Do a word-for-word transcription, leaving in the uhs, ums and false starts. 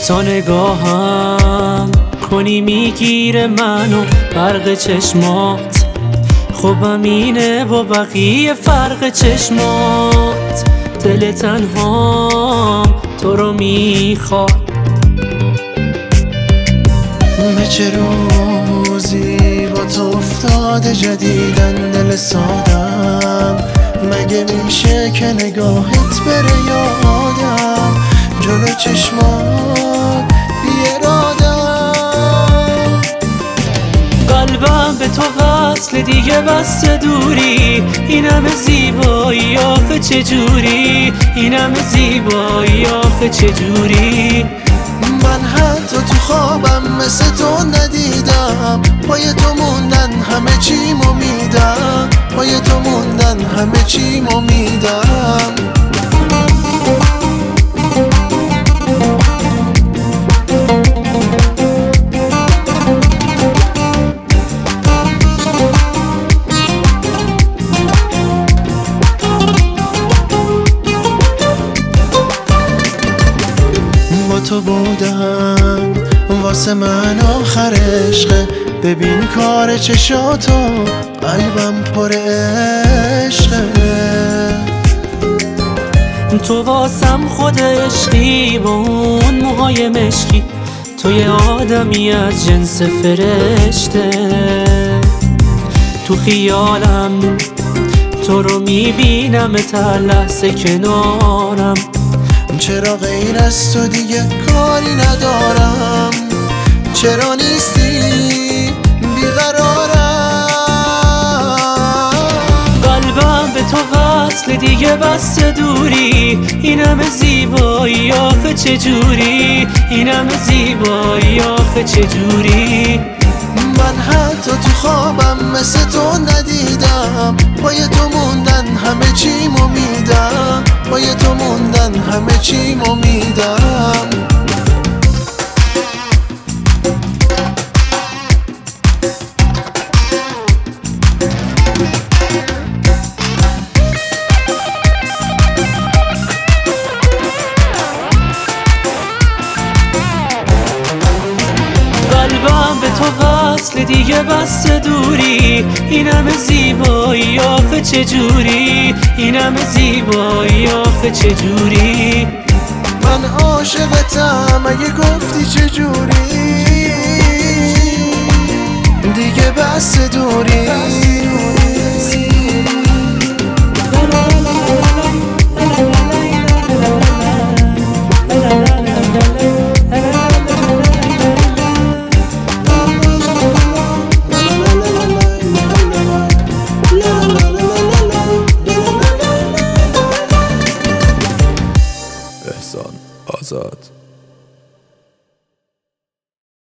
تا نگاهم کنی میگیره منو برق چشمات. خوبم اینه با بقیه فرق چشمات. دل تنهام تو رو میخواد. به چه روزی با تو افتاده جدیدن دل سادم. مگه میشه که نگاهت بره یادم جلو چشمات بی ارادم. قلبم به تو وصل دیگه بس دوری. اینم زیبایی آخه چجوری، اینم زیبایی آخه چجوری. من حتی تو خوابم مثل تو ندیدم. پای تو موندن همه چیمو میدم، پای تو موندن همه چیمو میدم. با تو بودن واسه من آخر عشقه. ببین کار چشاتو قلبم پر عشقه. تو واسم خود عشقی با اون موهای مشکی. تو یه آدمی از جنس فرشته. تو خیالم تو رو میبینم تا لحظه کنارم. چرا غیر از تو دیگه کاری ندارم؟ چرا نیستی بیقرارم؟ قلبم به تو وصل دیگه بس دوری. اینم زیبایی آخه چجوری، اینم زیبایی آخه چجوری. من حتی تو خوابم مثل تو ندیدم. پای تو موندن همه چیمو میدم، پای تو موندن همه چیمو میدم. قلبم به تو وصل دیگه بس دوری. اینم زیبایی آخه چجوری، اینم زیبایی آخه چجوری. من عاشقتم اگه گفتی چجوری. دیگه بس